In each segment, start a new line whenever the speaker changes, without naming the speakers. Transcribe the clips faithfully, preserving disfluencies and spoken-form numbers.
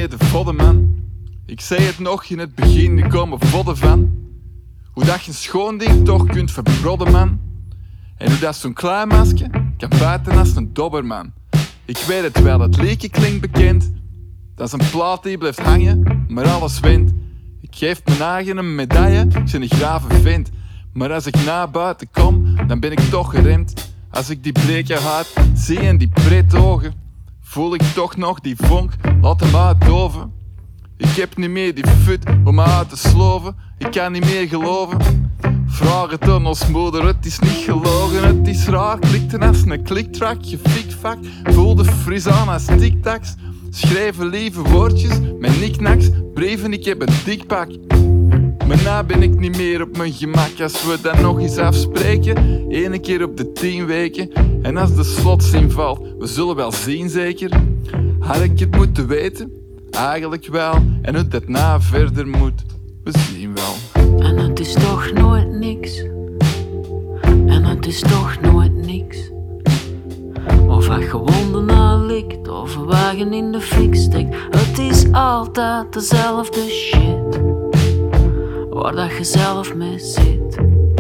mee de vodden, man. Ik zei het nog in het begin, ik kom er vodden van. Hoe dat je een schoon ding toch kunt verbrodden, man. En hoe dat zo'n klein masker kan buiten als een dobberman. Ik weet het wel, het liedje klinkt bekend. Dat is een plaat die blijft hangen, maar alles wint. Ik geef mijn eigen een medaille, ik ben een grave vent. Maar als ik naar buiten kom, dan ben ik toch geremd. Als ik die bleke huid zie en die pret ogen, voel ik toch nog die vonk, laat hem uitdoven. Ik heb niet meer die fut om me uit te sloven, ik kan niet meer geloven. Vraag het aan ons moeder, het is niet gelogen, het is raar. Klikte als een kliktrack, je fikvak, voelde fris aan als tic-tacs. Schrijven lieve woordjes met knickknacks, brieven, ik heb een dikpak. Maar nou ben ik niet meer op mijn gemak. Als we dan nog eens afspreken, ene keer op de tien weken. En als de slotzin valt, we zullen wel zien zeker. Had ik het moeten weten? Eigenlijk wel. En hoe dat nou verder moet, we zien wel.
En het is toch nooit niks. En het is toch nooit niks. Of hij gewonden aanlikt, of een wagen in de fik steekt. Het is altijd dezelfde shit, waar dat je zelf mee zit.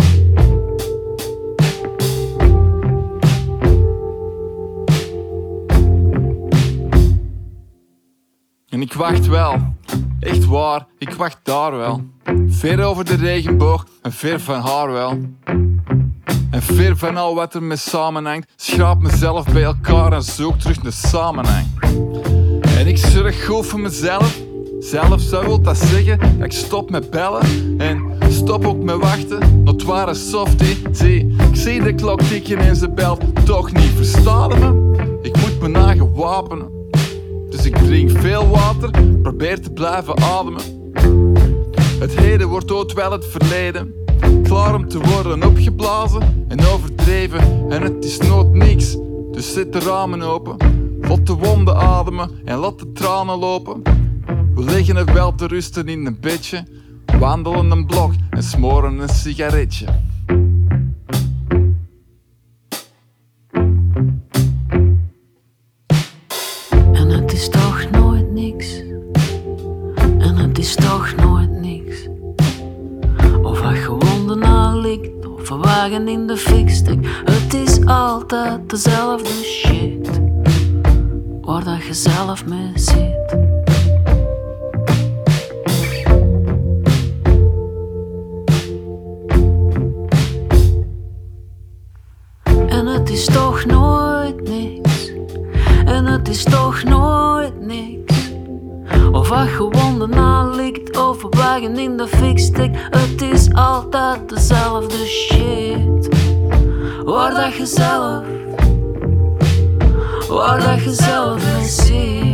En ik wacht wel, echt waar, ik wacht daar wel. Ver over de regenboog en ver van haar wel. En ver van al wat er mee samenhangt, schraap mezelf bij elkaar en zoek terug naar samenhang. En ik zorg goed voor mezelf, zelf zou wil dat zeggen dat ik stop met bellen en stop ook met wachten. Not ware softie, zie, ik zie de klok tikken en ze belt toch niet, verstaan me? Ik moet me eigen wapenen, dus ik drink veel water, probeer te blijven ademen. Het heden wordt ooit wel het verleden, klaar om te worden opgeblazen en overdreven. En het is nooit niks, dus zet de ramen open, laat de wonden ademen en laat de tranen lopen. We liggen er wel te rusten in een bedje, wandelen een blok en smoren een sigaretje.
En het is toch nooit niks. En het is toch nooit niks. Of hij gewonden aanlikt, of een wagen in de fik steekt. Het is altijd dezelfde shit, waar dat je zelf mee zit. En het is toch nooit niks. En het is toch nooit niks. Of hij gewonden aanlikt, of een wagen in de fik steekt. Het is altijd dezelfde shit, waar dat je zelf, waar dat je zelf mee zit.